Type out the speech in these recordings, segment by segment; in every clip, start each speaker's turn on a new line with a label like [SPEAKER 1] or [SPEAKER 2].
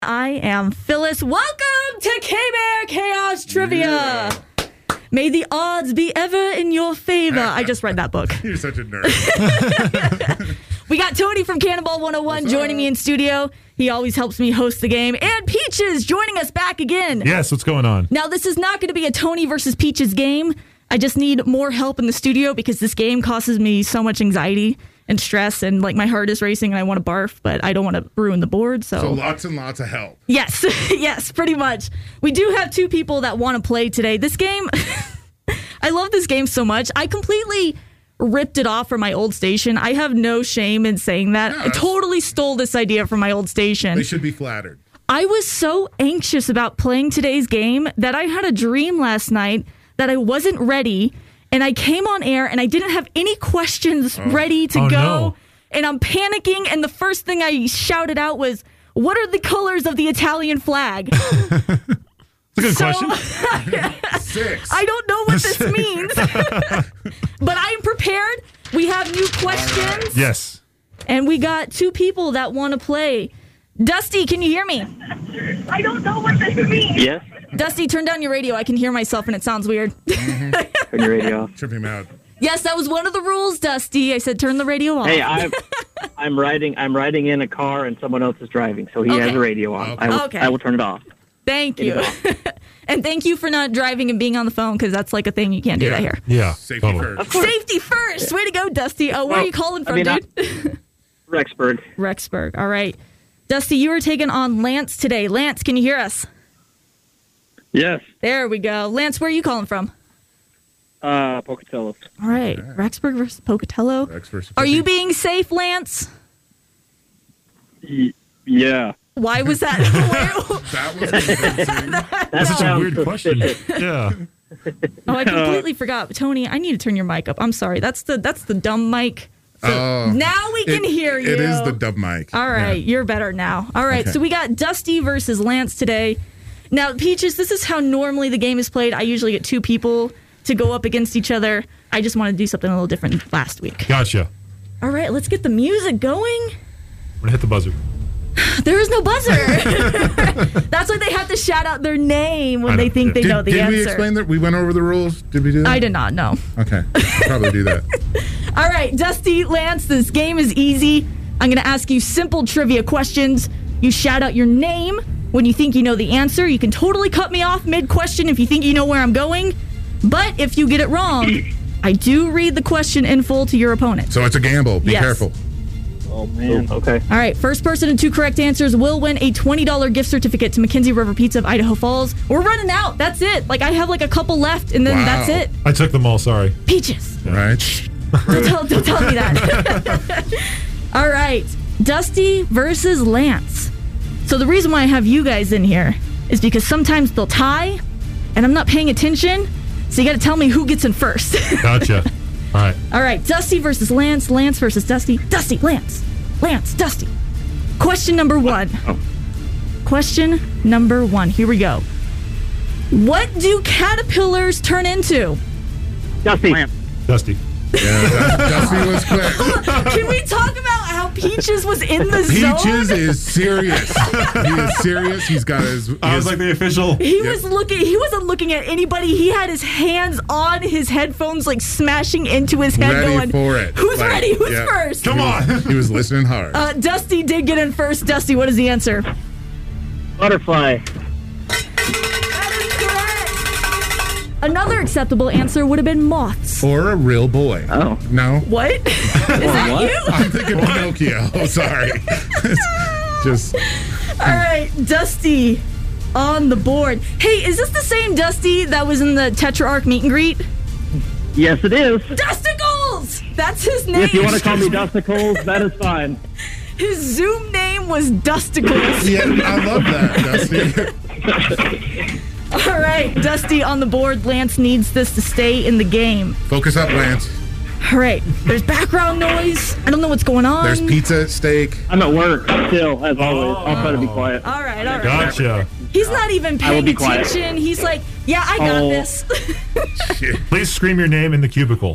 [SPEAKER 1] I am Phyllis. Welcome to K-Bear Chaos Trivia.
[SPEAKER 2] Yeah.
[SPEAKER 1] May the odds be ever in your favor. I just read that book.
[SPEAKER 2] You're such a nerd.
[SPEAKER 1] We got Tony from Cannonball 101 joining me in studio. He always helps me host the game. And Peaches joining us back again.
[SPEAKER 3] Yes, what's going on?
[SPEAKER 1] Now, this is not going to be a Tony versus Peaches game. I just need more help in the studio because this game causes me so much anxiety and stress, and like my heart is racing and I want to barf, but I don't want to ruin the board. So
[SPEAKER 2] lots and lots of help.
[SPEAKER 1] Yes, yes, pretty much. We do have two people that want to play today. This game, I love this game so much. I completely ripped it off from my old station. I have no shame in saying that.
[SPEAKER 2] Yes.
[SPEAKER 1] I totally stole this idea from my old station.
[SPEAKER 2] They should be flattered.
[SPEAKER 1] I was so anxious about playing today's game that I had a dream last night that I wasn't ready. And I came on air and I didn't have any questions ready to go.
[SPEAKER 3] No.
[SPEAKER 1] And I'm panicking. And the first thing I shouted out was, "What are the colors of the Italian flag?"
[SPEAKER 3] That's a good question.
[SPEAKER 2] 6.
[SPEAKER 1] I don't know what this means. But I'm prepared. We have new questions.
[SPEAKER 2] Right.
[SPEAKER 3] Yes.
[SPEAKER 1] And we got two people that want to play. Dusty, can you hear me?
[SPEAKER 4] I don't know what this means.
[SPEAKER 5] Yes.
[SPEAKER 1] Dusty, turn down your radio. I can hear myself and it sounds weird.
[SPEAKER 5] Turn your radio off.
[SPEAKER 2] Trip him out.
[SPEAKER 1] Yes, that was one of the rules, Dusty. I said turn the radio off.
[SPEAKER 5] Hey, I'm riding in a car and someone else is driving, so he has
[SPEAKER 1] Okay.
[SPEAKER 5] the radio on.
[SPEAKER 2] Okay.
[SPEAKER 5] I will turn it off.
[SPEAKER 1] Thank you. And thank you for not driving and being on the phone, because that's like a thing. You can't do that here.
[SPEAKER 3] Yeah.
[SPEAKER 2] Safety
[SPEAKER 3] totally.
[SPEAKER 2] first.
[SPEAKER 1] Safety first. Way to go, Dusty. Oh, where are you calling from, dude?
[SPEAKER 5] Rexburg.
[SPEAKER 1] Rexburg. All right. Dusty, you were taking on Lance today. Lance, can you hear us?
[SPEAKER 5] Yes.
[SPEAKER 1] There we go. Lance, where are you calling from?
[SPEAKER 5] Pocatello.
[SPEAKER 1] All right. Rexburg versus Pocatello.
[SPEAKER 2] Rex versus
[SPEAKER 1] Are you
[SPEAKER 2] Pussy.
[SPEAKER 1] being safe, Lance?
[SPEAKER 5] Yeah.
[SPEAKER 1] Why was that?
[SPEAKER 2] That was convincing.
[SPEAKER 3] That's such a
[SPEAKER 5] sounds
[SPEAKER 3] weird question. Yeah.
[SPEAKER 1] Oh, I completely forgot. Tony, I need to turn your mic up. I'm sorry. That's the dumb mic. So now we can hear you.
[SPEAKER 2] It is the dub mic.
[SPEAKER 1] All right, you're better now. All right,
[SPEAKER 2] Okay.
[SPEAKER 1] so we got Dusty versus Lance today. Now, Peaches, this is how normally the game is played. I usually get two people to go up against each other. I just wanted to do something a little different last week.
[SPEAKER 3] Gotcha.
[SPEAKER 1] All right, let's get the music going.
[SPEAKER 3] I'm going to hit the buzzer.
[SPEAKER 1] There is no buzzer. That's why they have to shout out their name when they think they know the
[SPEAKER 2] did
[SPEAKER 1] answer.
[SPEAKER 2] we explain that? We went over the rules? Did we do that?
[SPEAKER 1] I did not know.
[SPEAKER 2] Okay. I'll probably do that.
[SPEAKER 1] All right, Dusty, Lance, this game is easy. I'm going to ask you simple trivia questions. You shout out your name when you think you know the answer. You can totally cut me off mid-question if you think you know where I'm going. But if you get it wrong, I do read the question in full to your opponent.
[SPEAKER 2] So it's a gamble. Be
[SPEAKER 1] Yes.
[SPEAKER 2] careful.
[SPEAKER 5] Oh, man. Okay.
[SPEAKER 1] All right, first person to 2 correct answers will win a $20 gift certificate to Mackenzie River Pizza of Idaho Falls. We're running out. That's it. Like, I have like a couple left, and then
[SPEAKER 2] Wow.
[SPEAKER 1] that's it.
[SPEAKER 3] I took them all, sorry.
[SPEAKER 1] Peaches.
[SPEAKER 2] Right?
[SPEAKER 1] Don't tell me that. All right. Dusty versus Lance. So the reason why I have you guys in here is because sometimes they'll tie, and I'm not paying attention, so you got to tell me who gets in first.
[SPEAKER 3] Gotcha. All right.
[SPEAKER 1] All right. Dusty versus Lance. Lance versus Dusty. Dusty, Lance. Lance, Dusty. Question number 1. Question number 1. Here we go. What do caterpillars turn into?
[SPEAKER 5] Dusty.
[SPEAKER 3] Dusty.
[SPEAKER 2] Yeah, Dusty was quick.
[SPEAKER 1] Can we talk about how Peaches was in the zone?
[SPEAKER 2] Peaches is serious. He is serious. He's got his...
[SPEAKER 3] I was like the official.
[SPEAKER 1] He wasn't looking at anybody. He had his hands on his headphones, like smashing into his head,
[SPEAKER 2] ready
[SPEAKER 1] going,
[SPEAKER 2] for it.
[SPEAKER 1] "Who's
[SPEAKER 2] Like,
[SPEAKER 1] ready? Who's
[SPEAKER 2] yeah.
[SPEAKER 1] first?"
[SPEAKER 3] Come on.
[SPEAKER 2] He was listening hard.
[SPEAKER 1] Dusty did get in first. Dusty, what is the answer?
[SPEAKER 5] Butterfly.
[SPEAKER 1] That is correct. Another acceptable answer would have been moths.
[SPEAKER 2] Or a real boy.
[SPEAKER 5] Oh.
[SPEAKER 2] No?
[SPEAKER 1] What? Is that
[SPEAKER 5] What?
[SPEAKER 1] you?
[SPEAKER 2] I'm thinking Pinocchio. Oh, sorry. Just...
[SPEAKER 1] All right, Dusty on the board. Hey, is this the same Dusty that was in the Tetrarch meet and greet?
[SPEAKER 5] Yes, it is.
[SPEAKER 1] Dusticles! That's his name.
[SPEAKER 5] If you want to call me Dusticles, that is fine.
[SPEAKER 1] His Zoom name was Dusticles.
[SPEAKER 2] Yeah, I love that, Dusty.
[SPEAKER 1] All right, Dusty on the board. Lance needs this to stay in the game.
[SPEAKER 2] Focus up, Lance.
[SPEAKER 1] All right, there's background noise. I don't know what's going on.
[SPEAKER 2] There's pizza, steak.
[SPEAKER 5] I'm at work still, as always. I'll try to be quiet.
[SPEAKER 1] All right, all right.
[SPEAKER 3] Gotcha.
[SPEAKER 1] He's not even
[SPEAKER 5] I will
[SPEAKER 1] paying
[SPEAKER 5] be quiet.
[SPEAKER 1] attention. He's like, yeah, I got
[SPEAKER 5] Oh.
[SPEAKER 1] this.
[SPEAKER 2] Shit.
[SPEAKER 3] Please scream your name in the cubicle.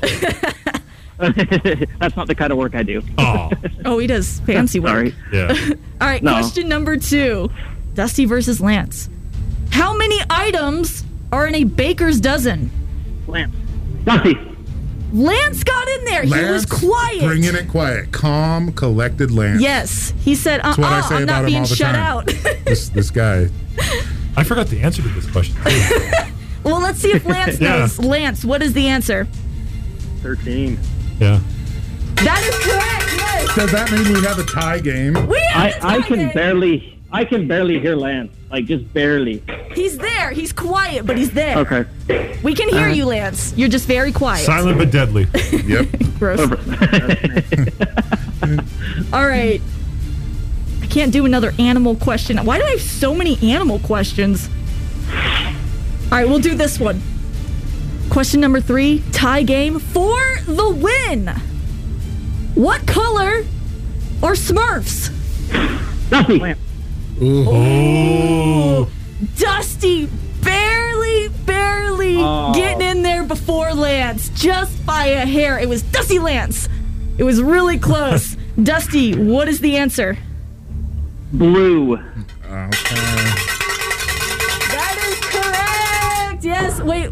[SPEAKER 5] That's not the kind of work I do.
[SPEAKER 3] Oh.
[SPEAKER 1] Oh, he does fancy work.
[SPEAKER 5] Sorry.
[SPEAKER 3] Yeah.
[SPEAKER 1] All right,
[SPEAKER 5] No.
[SPEAKER 1] question number 2. Dusty versus Lance. How many items are in a baker's dozen?
[SPEAKER 5] Lance. Dusty.
[SPEAKER 1] Lance got in there. He was quiet.
[SPEAKER 2] Bringing it quiet. Calm, collected Lance.
[SPEAKER 1] Yes. He said,
[SPEAKER 2] That's what I say
[SPEAKER 1] I'm
[SPEAKER 2] about
[SPEAKER 1] not
[SPEAKER 2] him
[SPEAKER 1] being
[SPEAKER 2] all the
[SPEAKER 1] shut
[SPEAKER 2] time.
[SPEAKER 1] out.
[SPEAKER 2] This guy.
[SPEAKER 3] I forgot the answer to this question.
[SPEAKER 1] Well, let's see if Lance
[SPEAKER 3] Yeah.
[SPEAKER 1] knows. Lance, what is the answer?
[SPEAKER 5] 13.
[SPEAKER 3] Yeah.
[SPEAKER 1] That is correct. Yes.
[SPEAKER 2] Does that mean we have a tie game?
[SPEAKER 1] We have a tie game.
[SPEAKER 5] I can barely hear Lance. Like, just barely.
[SPEAKER 1] He's there. He's quiet, but he's there.
[SPEAKER 5] Okay.
[SPEAKER 1] We can hear you, Lance. You're just very quiet.
[SPEAKER 3] Silent but deadly.
[SPEAKER 2] Yep.
[SPEAKER 1] Gross. All right. I can't do another animal question. Why do I have so many animal questions? All right, we'll do this one. Question number 3, tie game for the win. What color are Smurfs?
[SPEAKER 5] Dusty.
[SPEAKER 3] Oh.
[SPEAKER 1] Dusty barely getting in there before Lance, just by a hair. It was Dusty Lance. It was really close. Dusty, what is the answer?
[SPEAKER 5] Blue.
[SPEAKER 2] Okay.
[SPEAKER 1] That is correct. Yes. Wait.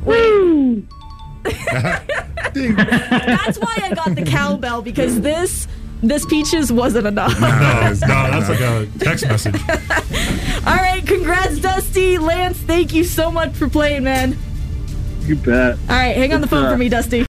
[SPEAKER 2] Ding.
[SPEAKER 1] That's why I got the cowbell, because this Peaches wasn't enough.
[SPEAKER 3] No, that's like a text message.
[SPEAKER 1] All right. Congrats, Dusty. Lance, thank you so much for playing, man.
[SPEAKER 5] You bet.
[SPEAKER 1] All right. Hang on the phone for me, Dusty.